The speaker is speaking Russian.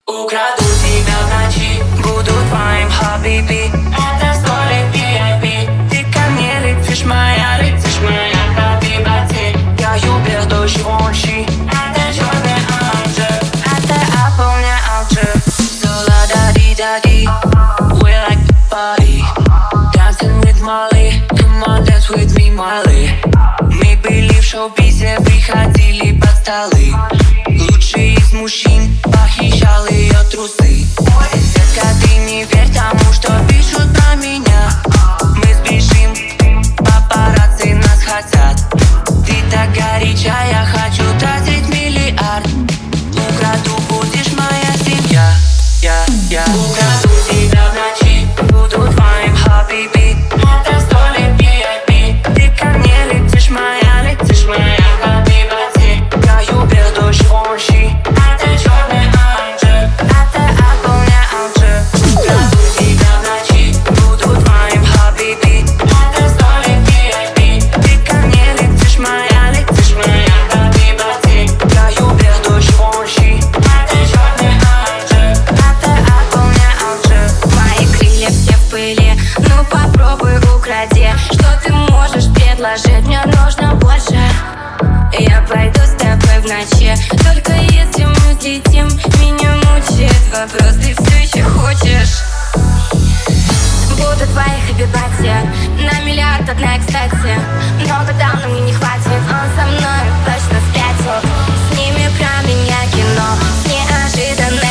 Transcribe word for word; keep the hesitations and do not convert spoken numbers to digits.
Украду тебя в ночи, буду твоим хабиби. Это столик ви ай пи. Ты ко мне летишь, моя, летишь, моя хабибати. Я юбер до Живонши. Это черный анджел, это Apple, не алджир. So la da di da di, we like to party. Dancing with Molly, come on dance with me, Molly. Мы были в шоу-бизе, приходили под столы. Лучший из мужчин похищал ее трусы. Детка, ты не верь тому, что пишут про меня. Мы сбежим, папарацци нас хотят. Ты так горячая, я хочу тратить миллиард. Украду, будешь моя семья. Я, я украду тебя в ночи, буду твоим хабиби. Это столик ви ай пи. Ты ко мне летишь, моя, летишь, моя хабибати. Я юбер до Живонши. Это черный анджел, это Apple, не алджир. Украду тебя в ночи, буду твоим хабиби. Это столик ви ай пи. Ты ко мне летишь, моя, летишь, моя хабибати. Я юбер до Живонши. Это черный анджел, это Apple, не алджир. Мои крылья все в пыли, ну попробуй укради. Что ты можешь предложить, мне нужно больше. Я пойду с тобой в ночи, только если мы взлетим. Меня мучает вопрос, ты все еще хочешь? Буду твоей хабибати, на миллиард одна, кстати. Много дал, но мне не хватит, он со мной точно спятил. Сними про меня кино с неожиданной